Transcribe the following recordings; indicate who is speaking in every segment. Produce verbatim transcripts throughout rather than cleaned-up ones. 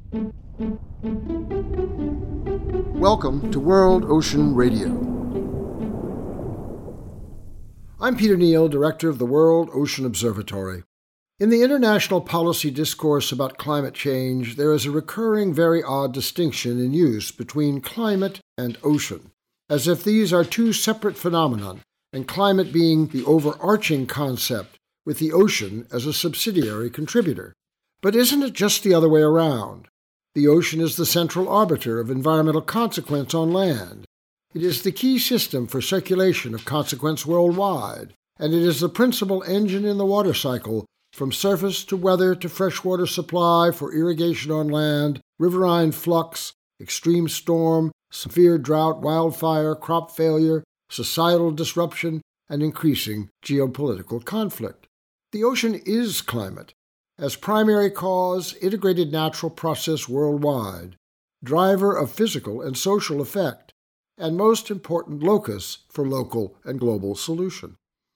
Speaker 1: Welcome to World Ocean Radio. I'm Peter Neal, Director of the World Ocean Observatory. In the international policy discourse about climate change, there is a recurring, very odd distinction in use between climate and ocean, as if these are two separate phenomena, and climate being the overarching concept, with the ocean as a subsidiary contributor. But isn't it just the other way around? The ocean is the central arbiter of environmental consequence on land. It is the key system for circulation of consequence worldwide, and it is the principal engine in the water cycle, from surface to weather to freshwater supply for irrigation on land, riverine flux, extreme storm, severe drought, wildfire, crop failure, societal disruption, and increasing geopolitical conflict. The ocean is climate. As primary cause, integrated natural process worldwide, driver of physical and social effect, and most important locus for local and global solution.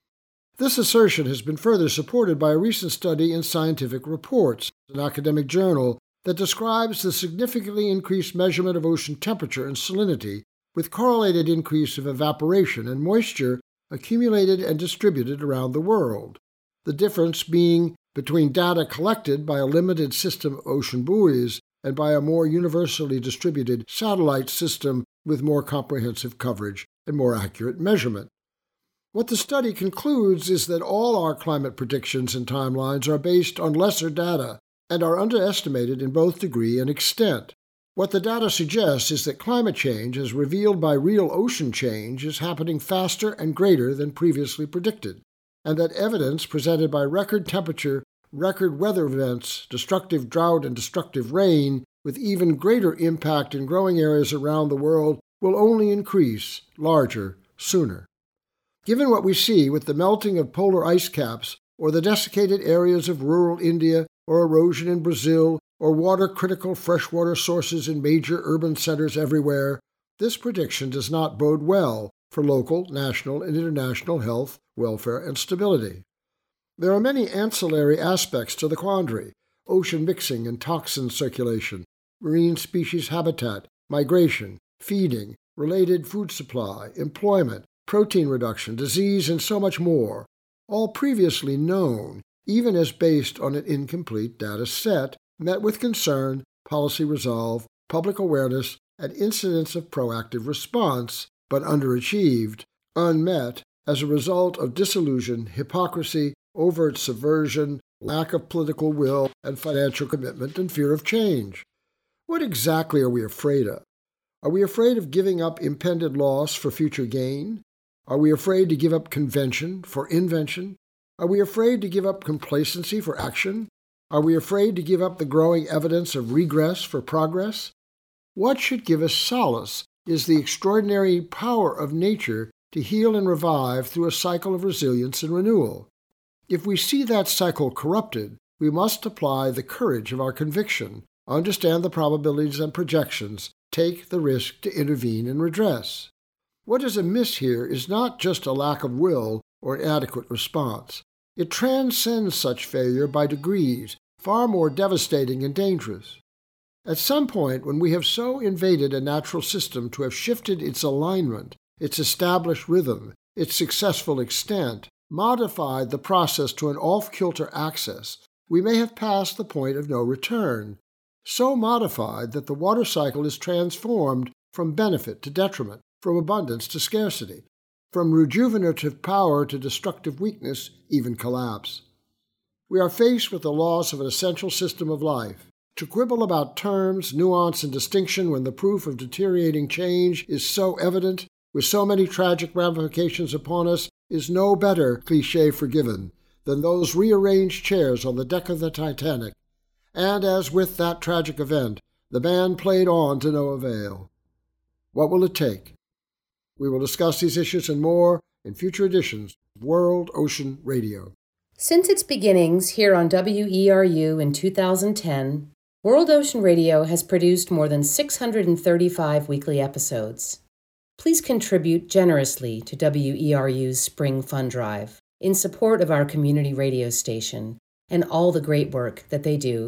Speaker 1: This assertion has been further supported by a recent study in Scientific Reports, an academic journal that describes the significantly increased measurement of ocean temperature and salinity with correlated increase of evaporation and moisture accumulated and distributed around the world, the difference being between data collected by a limited system of ocean buoys and by a more universally distributed satellite system with more comprehensive coverage and more accurate measurement. What the study concludes is that all our climate predictions and timelines are based on lesser data and are underestimated in both degree and extent. What the data suggests is that climate change, as revealed by real ocean change, is happening faster and greater than previously predicted, and that evidence presented by record temperature, record weather events, destructive drought, and destructive rain, with even greater impact in growing areas around the world, will only increase larger sooner. Given what we see with the melting of polar ice caps, or the desiccated areas of rural India, or erosion in Brazil, or water-critical freshwater sources in major urban centers everywhere, this prediction does not bode well for local, national, and international health, welfare, and stability. There are many ancillary aspects to the quandary: ocean mixing and toxin circulation, marine species habitat, migration, feeding, related food supply, employment, protein reduction, disease, and so much more, all previously known, even as based on an incomplete data set, met with concern, policy resolve, public awareness, and incidents of proactive response, but underachieved, unmet, as a result of disillusion, hypocrisy, overt subversion, lack of political will and financial commitment, and fear of change. What exactly are we afraid of? Are we afraid of giving up impended loss for future gain? Are we afraid to give up convention for invention? Are we afraid to give up complacency for action? Are we afraid to give up the growing evidence of regress for progress? What should give us solace is the extraordinary power of nature to heal and revive through a cycle of resilience and renewal. If we see that cycle corrupted, we must apply the courage of our conviction, understand the probabilities and projections, take the risk to intervene and redress. What is amiss here is not just a lack of will or inadequate response. It transcends such failure by degrees, far more devastating and dangerous. At some point, when we have so invaded a natural system to have shifted its alignment, its established rhythm, its successful extent, modified the process to an off-kilter access, we may have passed the point of no return, so modified that the water cycle is transformed from benefit to detriment, from abundance to scarcity, from rejuvenative power to destructive weakness, even collapse. We are faced with the loss of an essential system of life. To quibble about terms, nuance, and distinction when the proof of deteriorating change is so evident, with so many tragic ramifications upon us, is no better cliché forgiven than those rearranged chairs on the deck of the Titanic. And as with that tragic event, the band played on to no avail. What will it take? We will discuss these issues and more in future editions of World Ocean Radio.
Speaker 2: Since its beginnings here on W E R U in two thousand ten, World Ocean Radio has produced more than six hundred thirty-five weekly episodes. Please contribute generously to W E R U's Spring Fund Drive in support of our community radio station and all the great work that they do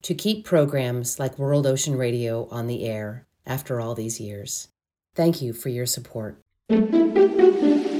Speaker 2: to keep programs like World Ocean Radio on the air after all these years. Thank you for your support.